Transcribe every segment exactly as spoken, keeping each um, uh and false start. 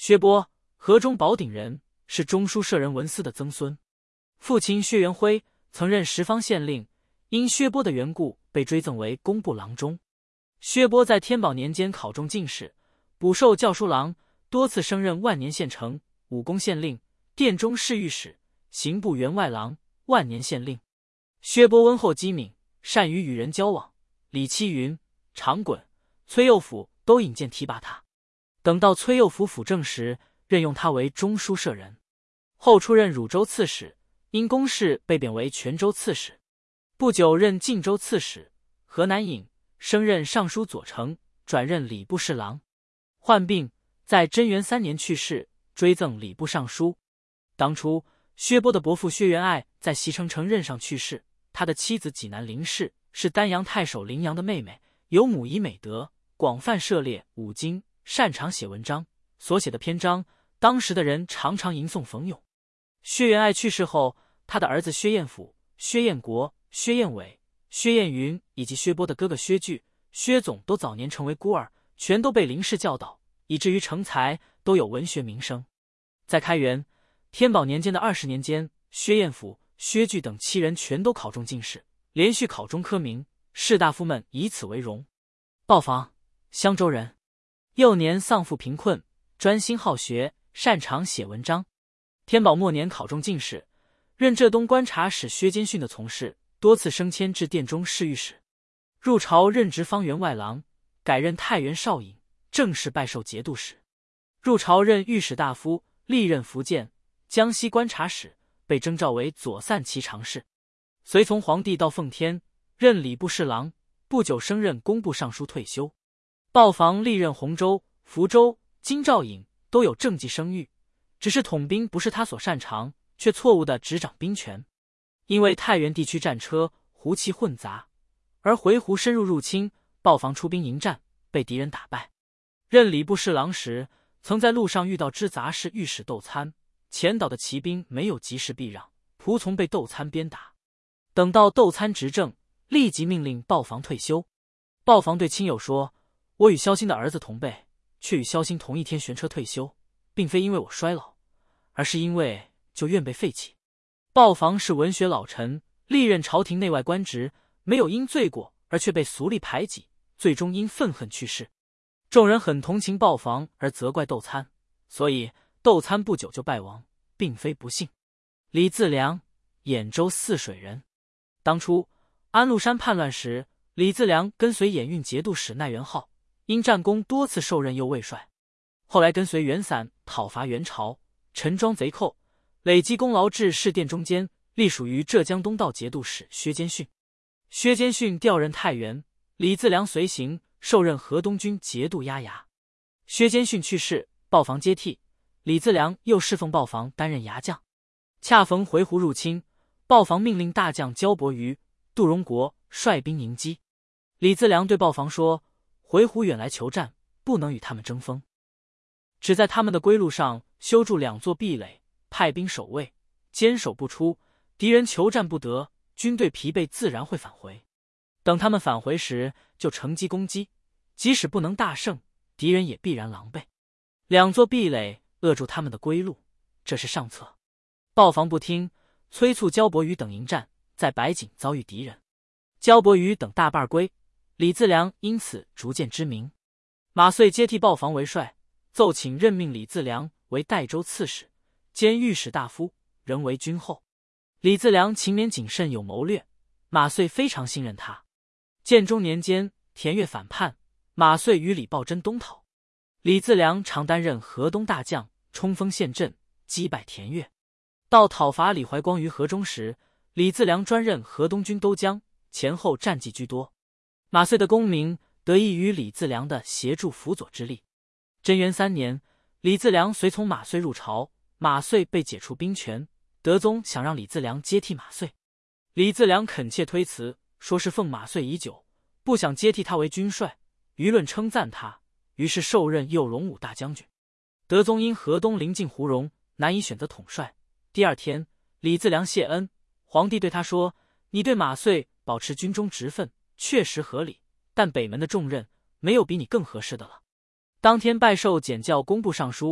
薛波，河中宝鼎人，是中书舍人文思的曾孙。父亲薛元辉曾任十方县令，因薛波的缘故被追赠为工部郎中。薛波在天宝年间考中进士，补授校书郎，多次升任万年县丞、武功县令、殿中侍御史、刑部员外郎、万年县令。薛波温厚机敏，善于与人交往，李七云、常衮、崔佑甫都引荐提拔他。等到崔佑甫辅政时，任用他为中书舍人，后出任汝州刺史，因公事被贬为泉州刺史。不久任晋州刺史、河南尹，升任尚书左丞，转任礼部侍郎。患病，在贞元三年去世，追赠礼部尚书。当初薛波的伯父薛元爱在袭城城任上去世，他的妻子济南林氏是丹阳太守林阳的妹妹，有母仪美德，广泛涉猎五经，擅长写文章，所写的篇章，当时的人常常吟诵讽咏。薛元爱去世后，他的儿子薛彦甫、薛彦国、薛彦伟、薛彦云以及薛波的哥哥薛据、薛总都早年成为孤儿，全都被林氏教导，以至于成才，都有文学名声。在开元、天宝年间的二十年间，薛彦甫、薛据等七人全都考中进士，连续考中科名，士大夫们以此为荣。鲍房，襄州人，幼年丧父贫困，专心好学，擅长写文章。天宝末年考中进士，任浙东观察使薛坚训的从事，多次升迁至殿中侍御史。入朝任职方员外郎，改任太原少尹，正式拜授节度使。入朝任御史大夫，历任福建、江西观察使，被征召为左散骑常侍。随从皇帝到奉天，任礼部侍郎，不久升任工部尚书退休。鲍房历任洪州、福州、京兆尹，都有政绩声誉，只是统兵不是他所擅长，却错误地执掌兵权。因为太原地区战车胡骑混杂，而回鹘深入入侵，鲍房出兵迎战，被敌人打败。任礼部侍郎时，曾在路上遇到知杂事御史窦参，前导的骑兵没有及时避让，仆从被窦参鞭打。等到窦参执政，立即命令鲍房退休。鲍房对亲友说：“我与萧欣的儿子同辈，却与萧欣同一天悬车退休，并非因为我衰老，而是因为就愿被废弃。”鲍房是文学老臣，历任朝廷内外官职，没有因罪过而却被俗吏排挤，最终因愤恨去世。众人很同情鲍房而责怪窦参，所以窦参不久就败亡，并非不幸。李自良，兖州泗水人。当初安禄山叛乱时，李自良跟随兖运节度使奈元浩，因战功多次受任右卫帅。后来跟随袁散讨伐元朝，陈庄贼寇，累积功劳至侍殿中监，隶属于浙江东道节度使薛坚训。薛坚训调任太原，李自良随行，受任河东军节度押牙。薛坚训去世，鲍房接替，李自良又侍奉鲍房担任牙将。恰逢回鹘入侵，鲍房命令大将焦伯瑜、杜荣国率兵迎击。李自良对鲍房说：“回鹘远来求战，不能与他们争锋，只在他们的归路上修筑两座壁垒，派兵守卫，坚守不出，敌人求战不得，军队疲惫自然会返回。等他们返回时，就乘机攻击，即使不能大胜，敌人也必然狼狈。两座壁垒扼住他们的归路，这是上策。”鲍房不听，催促焦伯瑜等迎战，在白井遭遇敌人，焦伯瑜等大半归，李自良因此逐渐知名。马遂接替鲍房为帅，奏请任命李自良为代州刺史，兼御史大夫，仍为军后。李自良勤勉谨慎，有谋略，马遂非常信任他。建中年间，田悦反叛，马遂与李抱真东讨，李自良常担任河东大将，冲锋陷阵，击败田悦。到讨伐李怀光于河中时，李自良专任河东军都将，前后战绩居多。马遂的功名得益于李自良的协助辅佐之力。贞元三年，李自良随从马遂入朝，马遂被解除兵权，德宗想让李自良接替马遂，李自良恳切推辞，说是奉马遂已久，不想接替他为军帅，舆论称赞他，于是授任右龙武大将军。德宗因河东临近胡荣，难以选择统帅。第二天，李自良谢恩，皇帝对他说：“你对马遂保持军中职分，确实合理，但北门的重任没有比你更合适的了。”当天拜授检校工部尚书，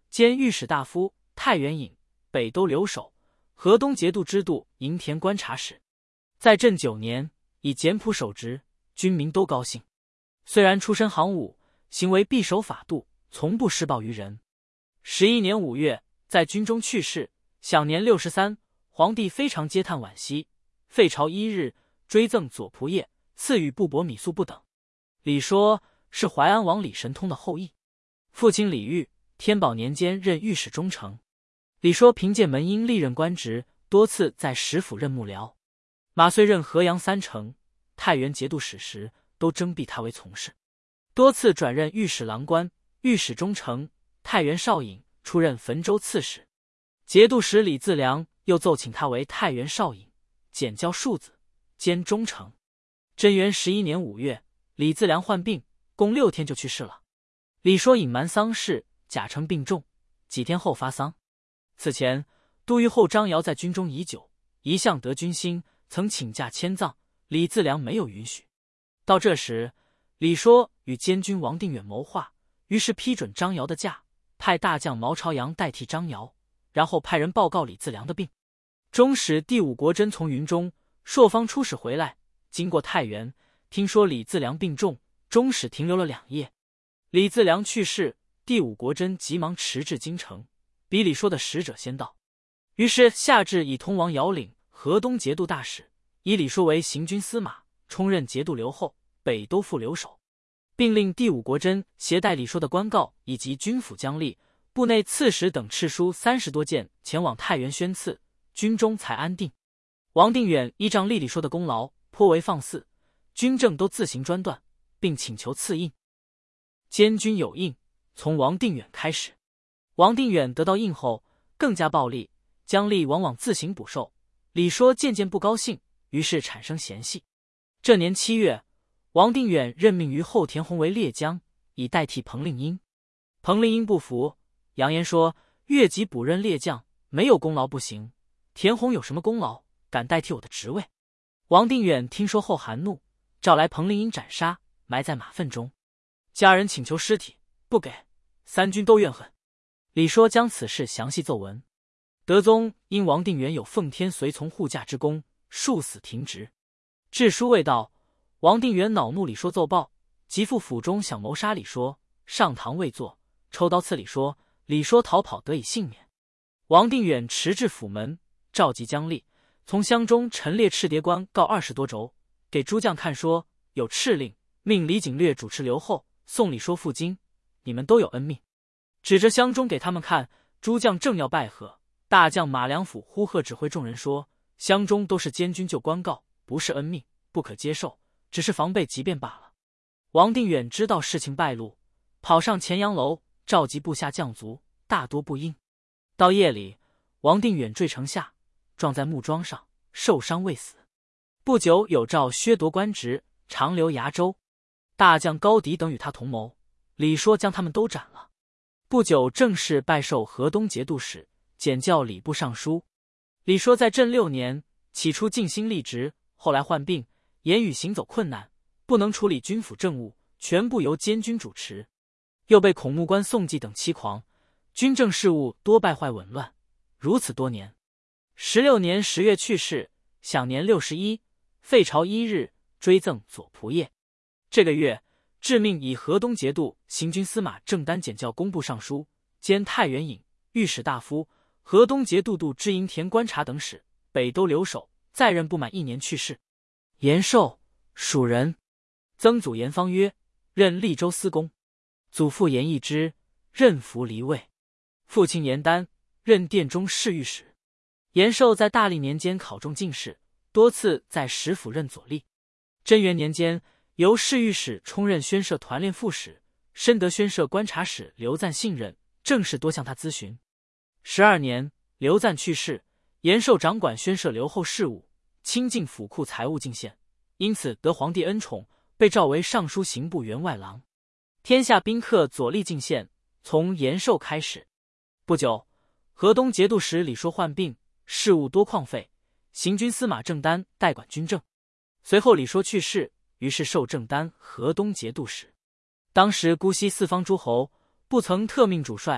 兼御史大夫、太原尹、北都留守、河东节度支度、营田观察使。在镇九年，以简朴守职，军民都高兴。虽然出身行伍，行为必守法度，从不施暴于人。十一年五月，在军中去世，享年六十三。皇帝非常嗟叹惋惜，废朝一日，追赠左仆射，赐予布帛米粟不等。李说是淮安王李神通的后裔，父亲李煜，天宝年间任御史中丞。李说凭借门荫历任官职，多次在食府任幕僚。马遂任河阳三城、太原节度使时，都征辟他为从事，多次转任御史郎官、御史中丞、太原少尹，出任汾州刺史。节度使李自良又奏请他为太原少尹，检校庶子，兼中丞。贞元十一年五月，李自良患病，共六天就去世了。李说隐瞒丧事，假称病重，几天后发丧。此前，都虞候张尧在军中已久，一向得军心，曾请假迁葬，李自良没有允许。到这时，李说与监军王定远谋划，于是批准张尧的假，派大将毛朝阳代替张尧，然后派人报告李自良的病。中使第五国珍从云中朔方出使回来，经过太原，听说李自良病重，中使停留了两夜。李自良去世，第五国珍急忙驰至京城，比李说的使者先到。于是下至以通王姚领河东节度大使，以李说为行军司马，充任节度留后、北都副留守，并令第五国珍携带李说的官告以及军府将吏、部内刺史等敕书三十多件前往太原宣赐，军中才安定。王定远依仗立李说的功劳，颇为放肆，军政都自行专断，并请求赐印。监军有印，从王定远开始。王定远得到印后，更加暴力，将吏往往自行补授。李说渐渐不高兴，于是产生嫌隙。这年七月，王定远任命于后田弘为列将，以代替彭令英。彭令英不服，扬言说越级补任列将，没有功劳不行，田弘有什么功劳，敢代替我的职位？王定远听说后含怒，召来彭令英斩杀，埋在马粪中。家人请求尸体，不给，三军都怨恨。李说将此事详细奏闻。德宗因王定远有奉天随从护驾之功，数死停职。致书未到，王定远恼怒李说奏报，即赴府中想谋杀李说，上堂未坐，抽刀刺李说，李说逃跑得以幸免。王定远驰至府门，召集将吏，从箱中陈列赤牒官告二十多轴，给诸将看说，有敕令，命李景略主持留后，送李说赴京，你们都有恩命。指着箱中给他们看，诸将正要拜贺，大将马良辅呼喝指挥众人说，箱中都是监军就官告，不是恩命，不可接受，只是防备急变罢了。王定远知道事情败露，跑上乾阳楼，召集部下将卒，大多不应。到夜里，王定远坠城下，撞在木桩上，受伤未死。不久有诏削夺官职，长留崖州。大将高迪等与他同谋，李说将他们都斩了。不久正式拜授河东节度使，检校礼部尚书。李说在镇六年，起初尽心立职，后来患病，言语行走困难，不能处理军府政务，全部由监军主持。又被孔目官宋纪等欺狂，军政事务多败坏紊乱，如此多年。十六年十月去世，享年六十一，废朝一日，追赠左仆射。这个月，致命以河东节度行军司马郑丹检校工部尚书，兼太原尹、御史大夫、河东节度度知营田观察等使，北都留守，在任不满一年去世。延寿，蜀人，曾祖延方曰，任利州司功；祖父延义之，任扶离尉；父亲延丹，任殿中侍御史。延寿在大历年间考中进士，多次在食府任左吏。贞元年间，由侍御史充任宣社团练副使，深得宣社观察使刘赞信任，政事多向他咨询。十二年，刘赞去世，延寿掌管宣社留后事务，清尽府库财物进献，因此得皇帝恩宠，被召为尚书刑部员外郎。天下宾客左吏进献，从延寿开始。不久，河东节度使李说患病，事务多旷废，行军司马郑丹代管军政。随后李说去世，于是授郑丹河东节度使。当时姑息四方诸侯，不曾特命主帅，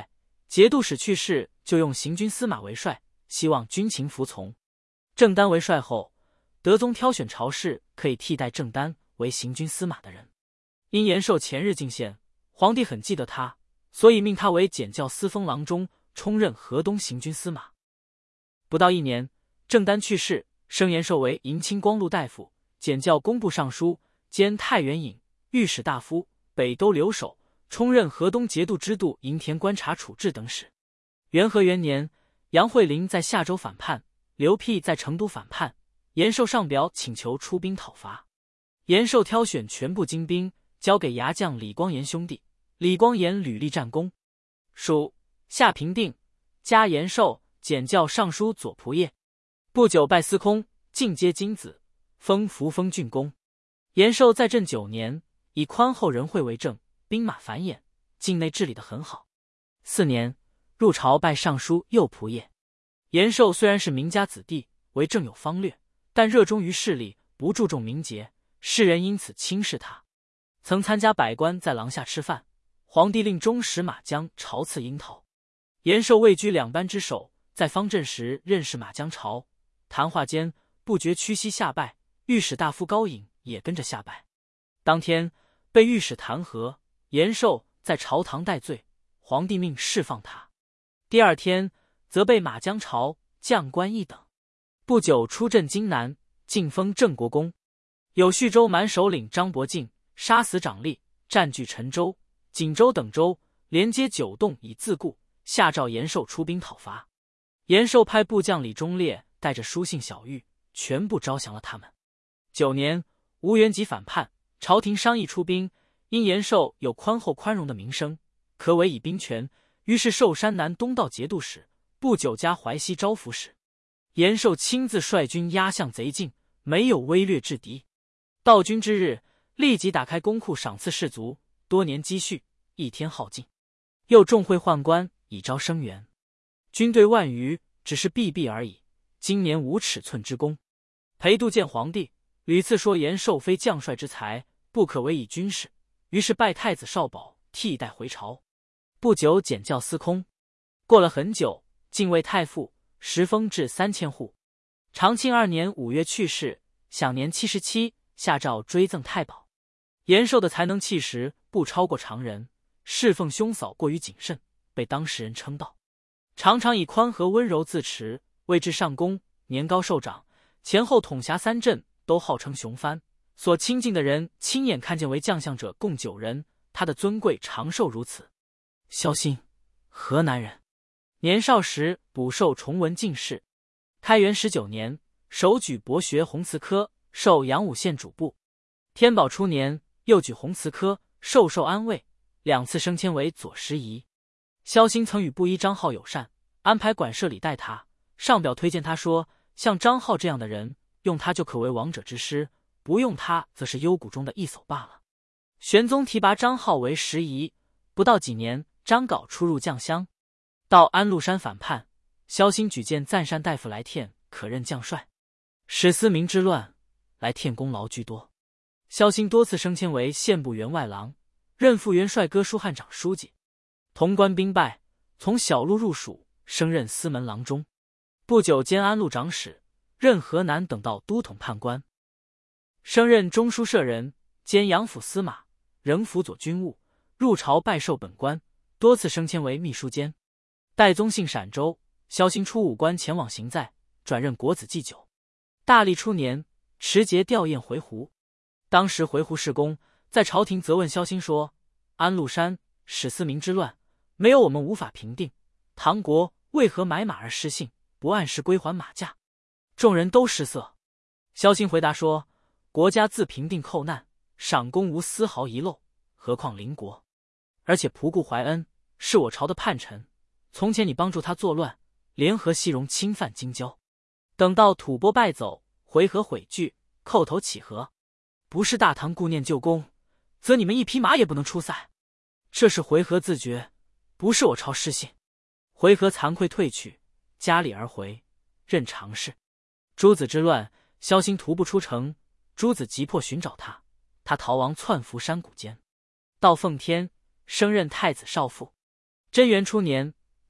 节度使去世，就用行军司马为帅，希望军情服从。郑丹为帅后，德宗挑选朝士可以替代郑丹为行军司马的人。因延寿前日进献，皇帝很记得他，所以命他为检校司封郎中，充任河东行军司马。不到一年，郑丹去世，升延寿为迎亲光禄大夫、检校工部尚书兼太原尹、御史大夫、北都留守，充任河东节度支度营田观察处置等使。元和元年，杨惠龄在夏州反叛，刘辟在成都反叛，延寿上表请求出兵讨伐。延寿挑选全部精兵，交给牙将李光炎兄弟，李光炎屡立战功。属夏平定，加延寿检校尚书左仆射。不久拜司空，进阶金子，封扶风郡公。延寿在镇九年，以宽厚仁惠为政，兵马繁衍，境内治理得很好。四年，入朝拜尚书右仆射。延寿虽然是名家子弟，为政有方略，但热衷于势力，不注重名节，世人因此轻视他。曾参加百官在廊下吃饭，皇帝令中使马江朝赐樱桃。延寿位居两班之首，在方阵时认识马江朝，谈话间不觉屈膝下拜，御史大夫高颖也跟着下拜。当天被御史弹劾，延寿在朝堂戴罪，皇帝命释放他。第二天则被马江朝降官一等。不久出镇荆南，晋封郑国公。有叙州蛮首领张伯敬杀死长吏，占据陈州、锦州等州，连接九洞以自固，下诏延寿出兵讨伐。延寿派部将李忠烈带着书信小狱，全部招降了他们。九年，吴元吉反叛，朝廷商议出兵，因延寿有宽厚宽容的名声，可委以兵权，于是授山南东道节度使，不久加淮西招抚使。延寿亲自率军压向贼境，没有威略制敌。到军之日，立即打开公库赏赐士卒，多年积蓄一天耗尽。又重会宦官，以招生源。军队万余，只是避避而已。今年无尺寸之功。裴度见皇帝，屡次说延寿非将帅之才，不可委以军事，于是拜太子少保，替代回朝。不久检校司空。过了很久，进位太傅，时封至三千户。长庆二年五月去世，享年七十七，下诏追赠太保。延寿的才能气实不超过常人，侍奉兄嫂过于谨慎，被当时人称道。常常以宽和温柔自持，位至上公，年高寿长，前后统辖三镇，都号称雄藩。所亲近的人亲眼看见为将相者共九人，他的尊贵长寿如此。萧欣，河南人，年少时补受崇文进士。开元十九年，首举博学弘慈科，授阳武县主簿。天宝初年，又举弘慈科，授授安慰，两次升迁为左拾遗。萧欣曾与布衣张浩友善，安排管社里待他，上表推荐他说，像张浩这样的人，用他就可为王者之师，不用他则是幽谷中的一叟罢了。玄宗提拔张浩为拾遗，不到几年，张镐出入将相。到安禄山反叛，萧欣举荐赞善大夫来填，可任将帅。史思明之乱，来填功劳居多。萧欣多次升迁为宪部员外郎，任副元帅哥舒翰长书记。潼关兵败，从小路入蜀，升任司门郎中。不久兼安陆长史，任河南等道都统判官。升任中书舍人，兼阳府司马，仍辅佐军务，入朝拜授本官，多次升迁为秘书监。代宗幸陕州，萧欣出武关前往行在，转任国子祭酒。大历初年，持节吊唁回鹘。当时回鹘事公在朝廷责问萧欣说，安禄山、史思明之乱，没有我们无法平定，唐国为何买马而失信，不按时归还马价？众人都失色。萧欣回答说，国家自平定寇难，赏功无丝毫遗漏，何况邻国？而且仆固怀恩是我朝的叛臣，从前你帮助他作乱，联合西戎侵犯京郊，等到吐蕃败走，回纥悔惧，叩头乞和，不是大唐顾念旧功，则你们一匹马也不能出塞。这是回纥自觉，不是我朝失信。回纥惭愧退去，加礼而回，任常侍。诸子之乱，萧欣徒步出城，诸子急迫寻找他，他逃亡窜伏山谷间。到奉天，升任太子少傅。贞元初年，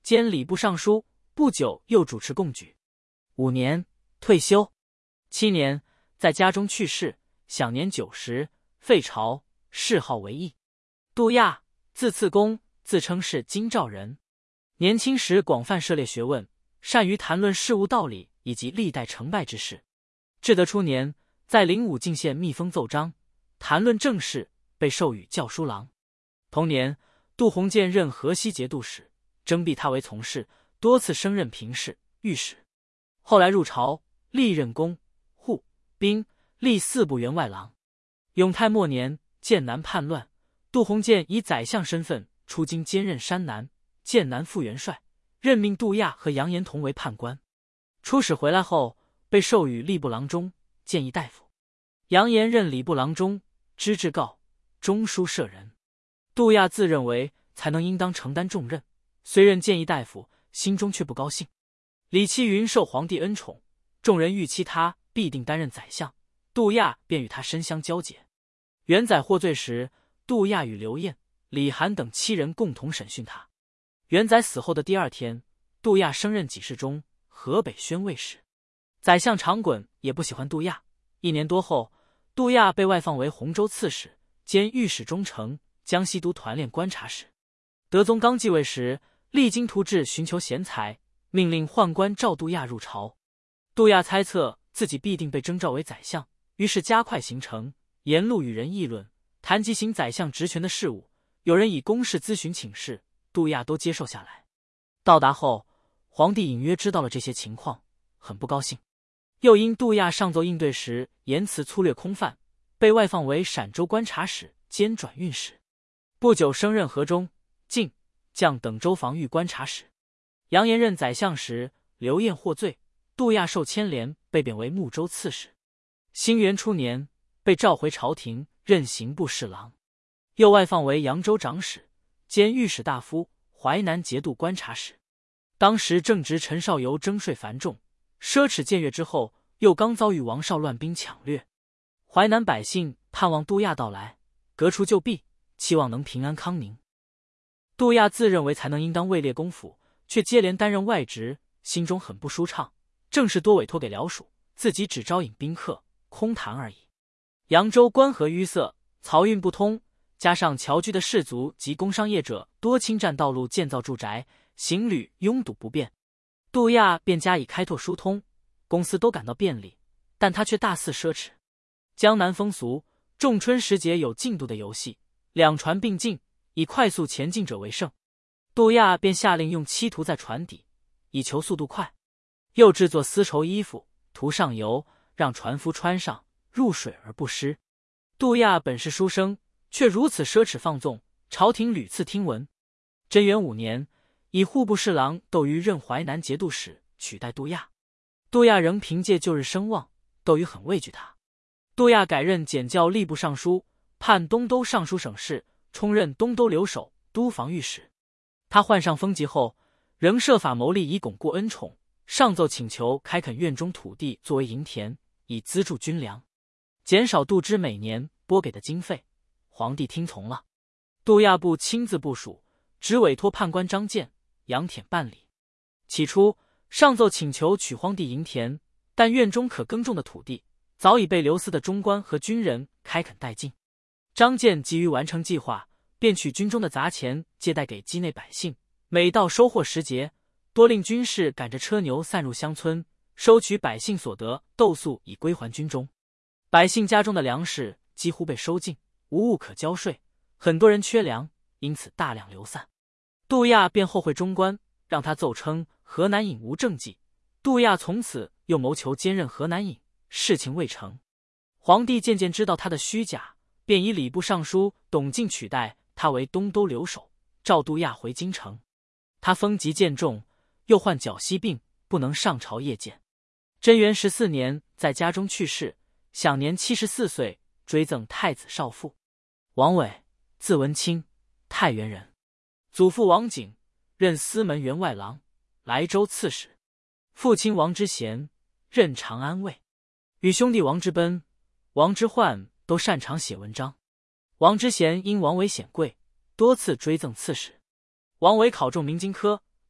兼礼部尚书，不久又主持贡举。五年，退休。七年，在家中去世，享年九十，废朝，谥号为义。杜亚，字次公，自称是京兆人。年轻时广泛涉猎学问，善于谈论事物道理以及历代成败之事。至德初年，在灵武进献密封奏章，谈论政事，被授予校书郎。同年，杜鸿渐任河西节度使，征辟他为从事，多次升任平事、御史。后来入朝，历任公、户、兵、历四部员外郎。永泰末年，剑南叛乱，杜鸿渐以宰相身份出京兼任山南、剑南副元帅，任命杜亚和杨延同为判官。出使回来后，被授予吏部郎中、谏议大夫。杨延任礼部郎中、知制告、中书舍人。杜亚自认为才能应当承担重任，虽任谏议大夫，心中却不高兴。李期云受皇帝恩宠，众人预期他必定担任宰相，杜亚便与他深相交结。元载获罪时，杜亚与刘晏、李涵等七人共同审讯他。元载死后的第二天，杜亚升任给事中、河北宣慰使。宰相长衮也不喜欢杜亚。一年多后，杜亚被外放为洪州刺史兼御史中丞、江西都团练观察使。德宗刚继位时，励精图治寻求贤才，命令宦官召杜亚入朝。杜亚猜测自己必定被征召为宰相，于是加快行程，沿路与人议论，谈及行宰相职权的事务。有人以公事咨询请示，杜亚都接受下来。到达后，皇帝隐约知道了这些情况，很不高兴。又因杜亚上奏应对时言辞粗略空泛，被外放为陕州观察使兼转运使。不久升任河中、晋、绛等州防御观察使。杨延任宰相时，刘晏获罪，杜亚受牵连，被贬为睦州刺史。兴元初年，被召回朝廷，任刑部侍郎，又外放为扬州长史兼御史大夫、淮南节度观察使。当时正值陈少游征税繁重，奢侈僭越之后，又刚遭遇王绍乱兵抢掠，淮南百姓盼望杜亚到来，革除旧弊，期望能平安康宁。杜亚自认为才能应当位列公府，却接连担任外职，心中很不舒畅，正事多委托给僚属，自己只招引宾客，空谈而已。扬州关河淤塞，漕运不通，加上侨居的士族及工商业者多侵占道路建造住宅，行旅拥堵不便。杜亚便加以开拓疏通，公司都感到便利，但他却大肆奢侈。江南风俗，仲春时节有进度的游戏，两船并进，以快速前进者为胜。杜亚便下令用漆涂在船底，以求速度快，又制作丝绸衣服，涂上油，让船夫穿上，入水而不湿。杜亚本是书生，却如此奢侈放纵，朝廷屡次听闻。贞元五年，以户部侍郎窦瑜任淮南节度使，取代杜亚。杜亚仍凭借旧日声望，窦瑜很畏惧他。杜亚改任检校吏部尚书，判东都尚书省事，充任东都留守、都防御使。他换上封籍后，仍设法谋利以巩固恩宠，上奏请求开垦院中土地作为营田，以资助军粮，减少杜支每年拨给的经费。皇帝听从了，杜亚部亲自部署，只委托判官张建、杨舔办理。起初上奏请求取荒地营田，但院中可耕种的土地早已被留司的中官和军人开垦殆尽。张建急于完成计划，便取军中的杂钱借贷给畿内百姓，每到收获时节，多令军士赶着车牛散入乡村，收取百姓所得斗粟以归还军中。百姓家中的粮食几乎被收尽，无物可交税，很多人缺粮，因此大量流散。杜亚便后会中官，让他奏称河南尹无政绩。杜亚从此又谋求兼任河南尹，事情未成。皇帝渐渐知道他的虚假，便以礼部尚书董敬取代他为东都留守，召杜亚回京城。他风疾渐重，又患脚息病，不能上朝谒见。贞元十四年，在家中去世，享年七十四岁，追赠太子少傅。王伟，字文清，太原人，祖父王景，任司门员外郎、莱州刺史；父亲王之贤，任长安尉。与兄弟王之奔、王之涣都擅长写文章。王之贤因王维显贵，多次追赠刺史。王维考中明经科，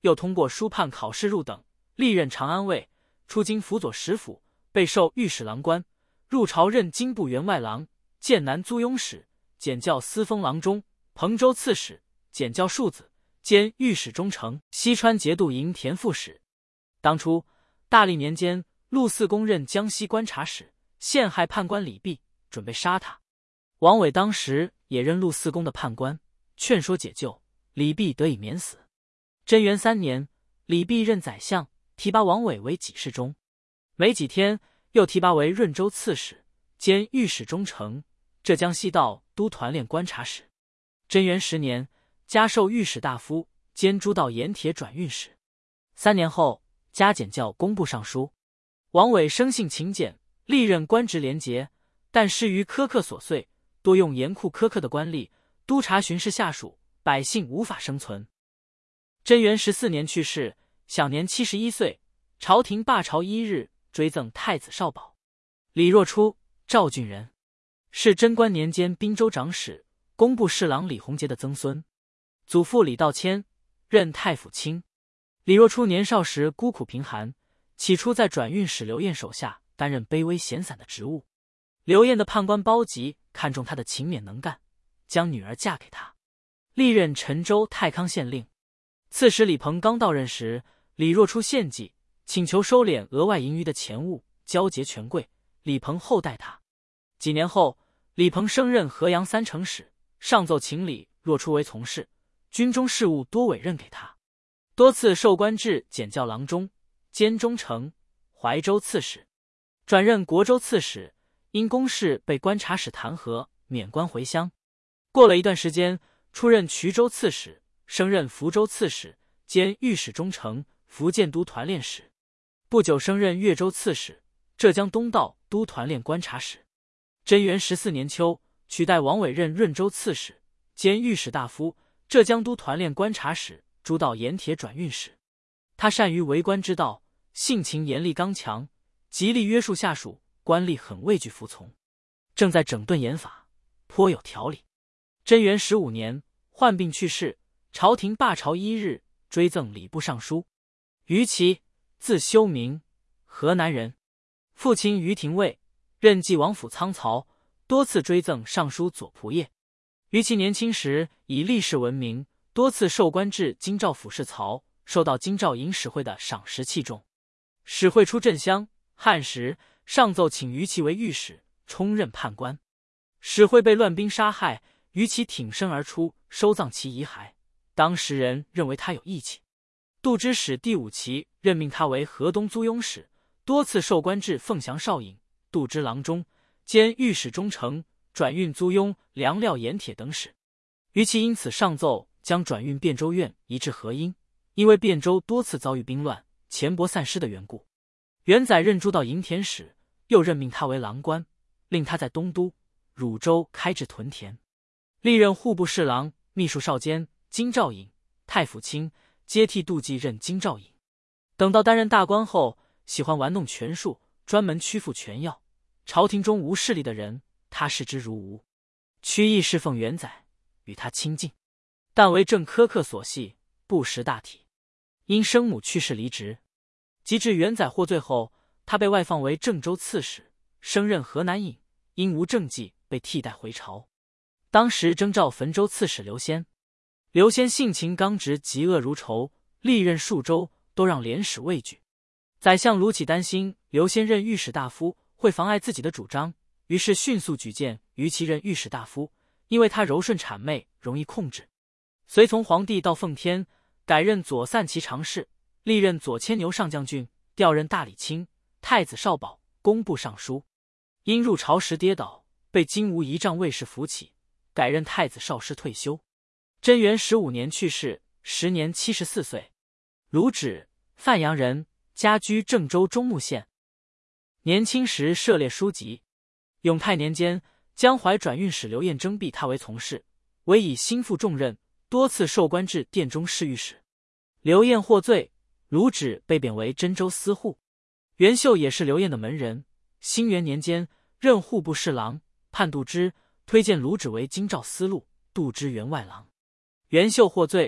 又通过书判考试入等，历任长安尉，出京辅佐使府，被授御史郎官，入朝任京部员外郎、剑南租庸使，检校司封郎中、彭州刺史，检校庶子，兼御史中丞、西川节度营田副使。当初大历年间，陆嗣公任江西观察使，陷害判官李泌，准备杀他。王伟当时也任陆嗣公的判官，劝说解救，李泌得以免死。贞元三年，李泌任宰相，提拔王伟为给事中。没几天，又提拔为润州刺史，兼御史中丞、浙江西道都团练观察使。贞元十年，加授御史大夫，兼诸道盐铁转运使。三年后，加检校工部尚书。王伟生性勤俭，历任官职廉洁，但施于苛刻琐碎，多用严酷苛刻的官吏，督察巡视下属，百姓无法生存。贞元十四年去世，享年七十一岁。朝廷罢朝一日，追赠太子少保。李若初，赵郡人，是贞观年间滨州长史、工部侍郎李弘杰的曾孙。祖父李道谦，任太府卿。李若初年少时孤苦贫寒，起初在转运使刘晏手下担任卑微闲散的职务。刘晏的判官包吉看中他的勤勉能干，将女儿嫁给他，历任陈州太康县令。刺史李鹏刚到任时，李若初献计，请求收敛额外盈余的钱物，交结权贵。李鹏厚待他。几年后，李鹏升任河阳三城使，上奏请李若初为从事，军中事务多委任给他，多次授官至检校郎中、兼中丞、怀州刺史，转任国州刺史，因公事被观察使弹劾，免官回乡。过了一段时间，出任衢州刺史，升任福州刺史，兼御史中丞、福建都团练使。不久升任越州刺史、浙江东道都团练观察使。贞元十四年秋，取代王伟任润州刺史，兼御史大夫、浙江都团练观察使、诸道盐铁转运使。他善于为官之道，性情严厉刚强，极力约束下属，官吏很畏惧服从。正在整顿严法，颇有条理。贞元十五年，患病去世，朝廷罢朝一日，追赠礼部尚书。于琦，字修明，河南人，父亲于廷尉，任济王府仓曹，多次追赠尚书左仆射。于琦年轻时以立事闻名，多次授官至京兆府侍曹，受到京兆营使会的赏识器重。使会出镇襄、汉时，上奏请于琦为御史，充任判官。使会被乱兵杀害，于琦挺身而出，收葬其遗骸。当时人认为他有义气。度支使第五旗任命他为河东租庸使，多次授官至凤翔少尹、度支郎中，兼御史中丞，转运租庸、粮料盐铁等使。于琦因此上奏将转运汴州院移至河阴，因为汴州多次遭遇兵乱，钱帛散失的缘故。元载任诸道营田使，又任命他为郎官，令他在东都、汝州开置屯田。历任户部侍郎、秘书少监、京兆尹、太府卿，接替杜季任京兆尹。等到担任大官后，喜欢玩弄权术，专门屈服权要。朝廷中无势力的人，他视之如无。屈意侍奉元载，与他亲近，但为政苛刻琐细，不识大体。因生母去世离职。及至元载获罪后，他被外放为郑州刺史，升任河南尹，因无政绩，被替代回朝。当时征召汾州刺史刘仙。刘仙性情刚直，嫉恶如仇，历任数州都让廉使畏惧。宰相卢杞担心刘仙任御史大夫会妨碍自己的主张，于是迅速举荐于琦任御史大夫，因为他柔顺谄媚，容易控制。随从皇帝到奉天，改任左散骑常侍，历任左牵牛上将军，调任大理卿、太子少保、工部尚书。因入朝时跌倒，被金吾仪仗卫士扶起，改任太子少师退休。贞元十五年去世，时年七十四岁。卢芷，范阳人，家居郑州中牟县。年轻时涉猎书籍。永泰年间，江淮转运使刘晏征辟他为从事，委以心负重任，多次授官至殿中侍御史。刘晏获罪，卢芷被贬为真州司户。袁秀也是刘晏的门人。兴元年间，任户部侍郎，判杜之，推荐卢芷为京兆司路、杜之员外郎。袁秀获罪，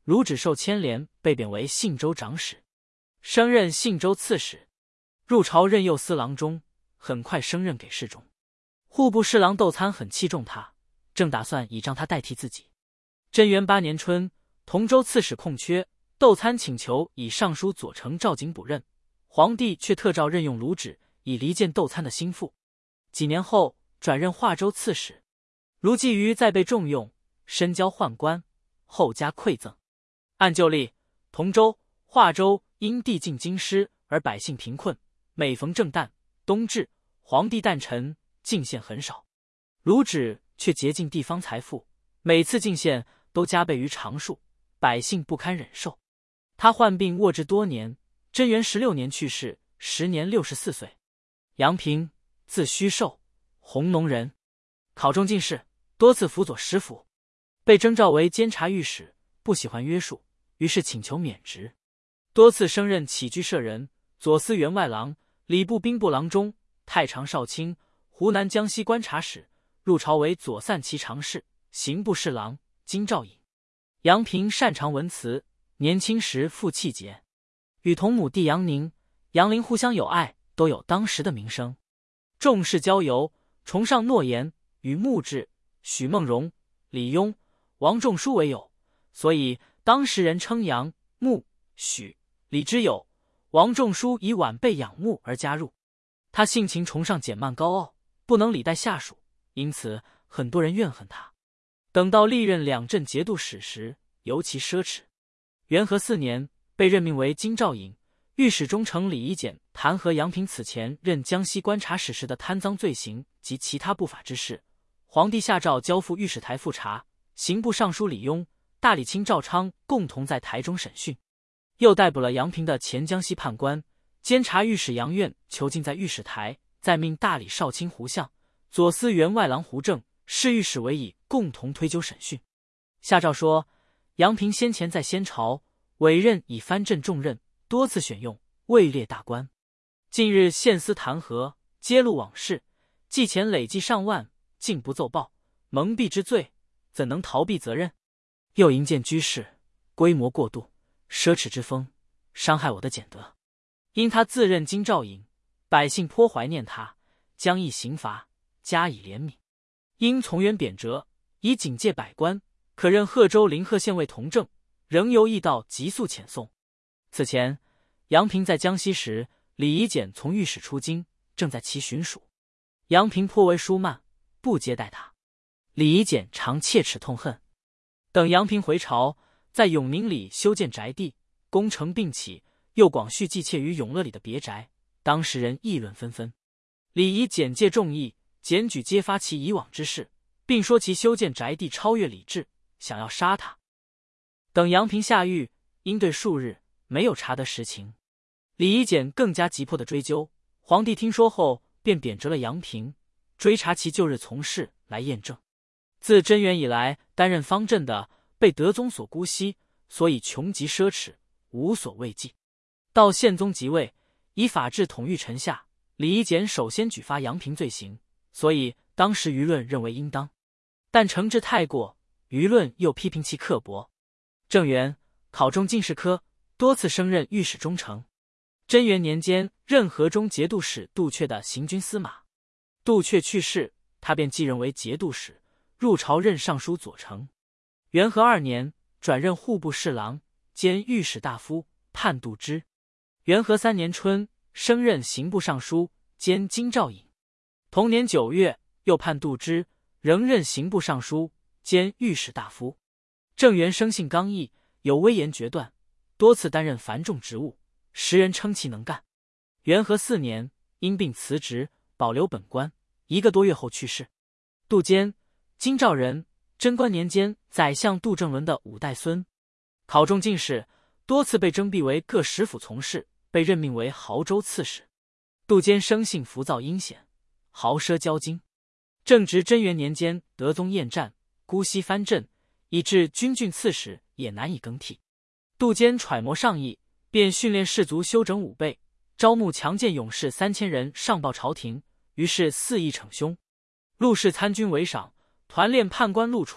卢止受牵连，被贬为信州长史，升任信州刺史。入朝任右司郎中，很快升任给事中。户部侍郎窦参很器重他，正打算倚仗他代替自己。贞元八年春，同州刺史空缺，窦参请求以尚书左丞赵景补任，皇帝却特诏任用卢止，以离间窦参的心腹。几年后转任华州刺史。卢季瑜再被重用，深交宦官，后加馈赠。按旧例，同州、华州因地境京师而百姓贫困，每逢正旦、冬至，皇帝诞辰，进献很少。卢止却竭尽地方财富，每次进献都加倍于常数，百姓不堪忍受。他患病卧治多年，贞元十六年去世，时年六十四岁。杨平，字虚寿，弘农人，考中进士，多次辅佐食府，被征召为监察御史，不喜欢约束，于是请求免职，多次升任起居舍人、左司员外郎、礼部兵部郎中、太常少卿、湖南江西观察使，入朝为左散骑常侍、刑部侍郎、京兆尹。杨平擅长文辞，年轻时富气节，与同母弟杨宁、杨林互相友爱，都有当时的名声。重视交游，崇尚诺言，与穆志、许梦荣、李邕、王仲舒为友，所以当时人称杨、穆、许、李之友。王仲舒以晚辈仰慕而加入。他性情崇尚简慢高傲，不能礼待下属，因此很多人怨恨他。等到历任两镇节度使时，尤其奢侈。元和四年，被任命为京兆尹，御史中丞李夷简弹劾杨平此前任江西观察使时的贪赃罪行及其他不法之事，皇帝下诏交付御史台复查，刑部尚书李邕、大理卿赵昌共同在台中审讯，又逮捕了杨平的前江西判官、监察御史杨苑，囚禁在御史台，再命大理少卿胡相、左司员外郎胡正、侍御史韦乙共同推究审讯。下诏说，杨平先前在先朝委任以藩镇重任，多次选用，位列大官。近日献司弹劾，揭露往事，计钱累计上万，竟不奏报，蒙蔽之罪，怎能逃避责任？又营建居士，规模过度，奢侈之风，伤害我的俭德。因他自任京兆尹，百姓颇怀念他，将议刑罚，加以怜悯。因从严贬谪，以警戒百官，可任贺州临贺县尉同政，仍由驿道急速遣送。此前杨平在江西时，李夷简从御史出京，正在其巡署，杨平颇为疏慢，不接待他，李夷简常切齿痛恨。等杨平回朝，在永宁里修建宅地，工程并起，又广蓄寄妾于永乐里的别宅，当时人议论纷纷。李夷简借众议，检举揭发其以往之事，并说其修建宅地超越礼制，想要杀他。等杨平下狱，应对数日，没有查得实情。李夷简更加急迫的追究，皇帝听说后，便贬谪了杨平，追查其旧日从事来验证。自贞元以来，担任方阵的被德宗所姑息，所以穷极奢侈，无所畏忌。到宪宗即位，以法治统御臣下，李夷简首先举发杨平罪行，所以当时舆论认为应当，但惩治太过，舆论又批评其刻薄。正元，考中进士科，多次升任御史中丞。贞元年间，任河中节度使杜阙的行军司马。杜阙去世，他便继任为节度使，入朝任尚书左丞。元和二年，转任户部侍郎兼御史大夫，判杜之。元和三年春，升任刑部尚书兼京兆尹。同年九月，又判杜之，仍任刑部尚书兼御史大夫。正元生性刚毅，有威严决断，多次担任繁重职务，时人称其能干。元和四年，因病辞职，保留本官，一个多月后去世。杜坚，京兆人，贞观年间宰相杜正伦的五代孙，考中进士，多次被征辟为各使府从事，被任命为亳州刺史。杜坚生性浮躁阴险，豪奢骄矜。正值贞元年间，德宗厌战，姑息藩镇，以致军郡刺史也难以更替。杜坚揣摩上意，便训练士卒修整武备，招募强健勇士三千人上报朝廷，于是肆意逞凶。陆氏参军为赏，团练判官陆楚、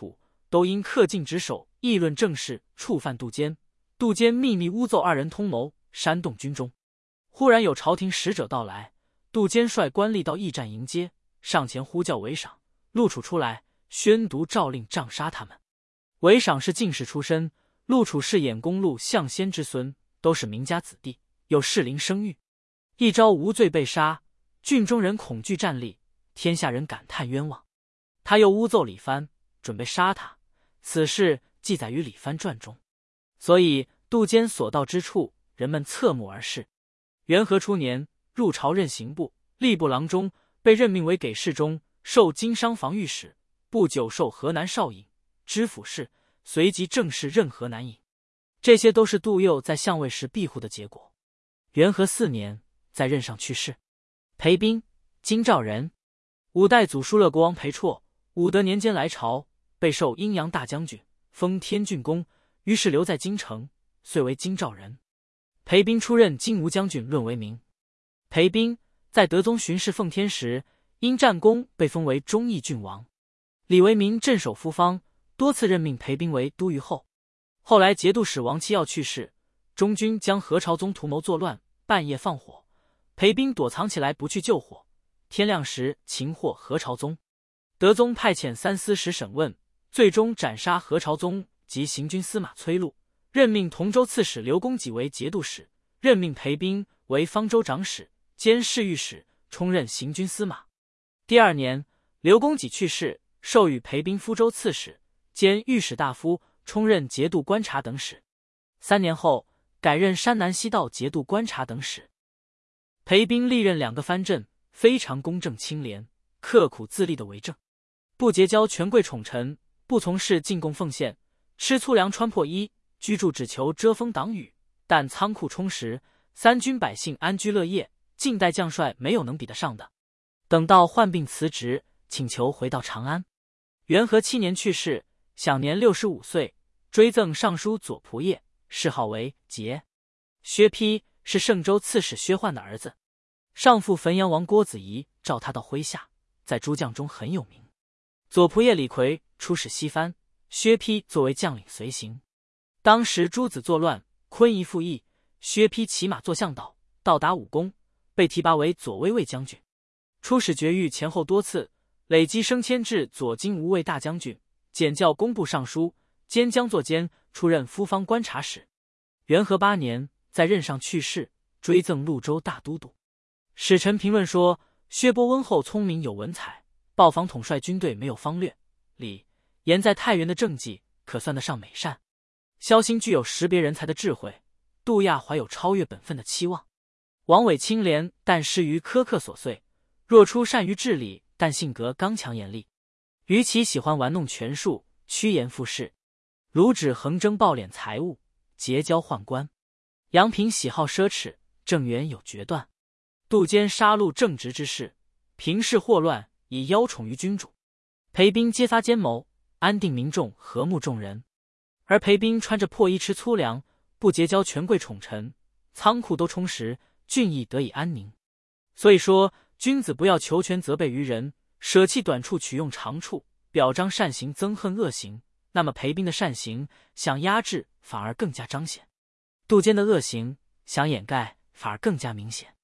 都因恪尽职守，议论政事，触犯杜监。杜监秘密诬奏二人通谋，煽动军中。忽然有朝廷使者到来，杜监率官吏到驿站迎接，上前呼叫韦赏、陆楚出来，宣读诏令，杖杀他们。韦赏是进士出身，陆楚是兖公路相先之孙，都是名家子弟，有适龄生育。一朝无罪被杀，郡中人恐惧战栗，天下人感叹冤枉。他又诬奏李藩，准备杀他，此事记载于李藩传中。所以杜监所到之处，人们侧目而视。元和初年，入朝任刑部、吏部郎中，被任命为给事中，授经商防御使，不久授河南少尹、知府事，随即正式任河南尹。这些都是杜佑在相位时庇护的结果。元和四年，在任上去世。裴彬，京兆人，五代祖疏勒国王裴绰，武德年间来朝，被授阴阳大将军，封天郡公，于是留在京城，遂为京兆人。裴彬出任金吾将军，论为名。裴彬在德宗巡视奉天时，因战功被封为忠义郡王。李为民镇守夫方，多次任命裴彬为都虞候。后来节度使王七曜去世，中军将何朝宗图谋作乱，半夜放火，裴彬躲藏起来不去救火，天亮时擒获何朝宗。德宗派遣三司使审问，最终斩杀何朝宗及行军司马崔禄，任命同州刺史刘公己为节度使，任命裴彬为方州长史兼侍御史，充任行军司马。第二年，刘公己去世，授予裴彬夫州刺史兼御史大夫，充任节度观察等使。三年后，改任山南西道节度观察等使。裴彬历任两个藩镇，非常公正清廉，刻苦自立的为政，不结交权贵宠臣，不从事进贡奉献，吃粗粮穿破衣，居住只求遮风挡雨，但仓库充实，三军百姓安居乐业，近代将帅没有能比得上的。等到患病辞职，请求回到长安。元和七年去世，享年六十五岁，追赠尚书左仆射，谥号为节。薛丕是圣州刺史薛焕的儿子，上父汾阳王郭子仪召他到麾下，在诸将中很有名。左仆射李逵出使西番，薛丕作为将领随行。当时诸子作乱，昆夷附议，薛丕骑马坐向导，到达武功，被提拔为左威卫将军。出使绝域前后多次，累积升迁至左金吾卫大将军，检校工部尚书，兼将作监，出任夫方观察使。元和八年，在任上去世，追赠潞州大都督。使臣评论说，薛波温厚聪明有文采，鲍防统帅军队没有方略，李严在太原的政绩可算得上美善。萧兴具有识别人才的智慧，杜亚怀有超越本分的期望。王伟清廉，但失于苛刻琐碎；若初善于治理，但性格刚强严厉。于其喜欢玩弄权术，趋炎附势；卢芷横征暴敛财物，结交宦官。杨平喜好奢侈，郑元有决断。杜监杀戮正直之事，平事祸乱，以邀宠于君主。裴彬揭发奸谋，安定民众，和睦众人。而裴彬穿着破衣吃粗粮，不结交权贵宠臣，仓库都充实，郡邑得以安宁。所以说，君子不要求全责备于人，舍弃短处取用长处，表彰善行憎恨恶行，那么裴彬的善行想压制反而更加彰显，杜监的恶行想掩盖反而更加明显。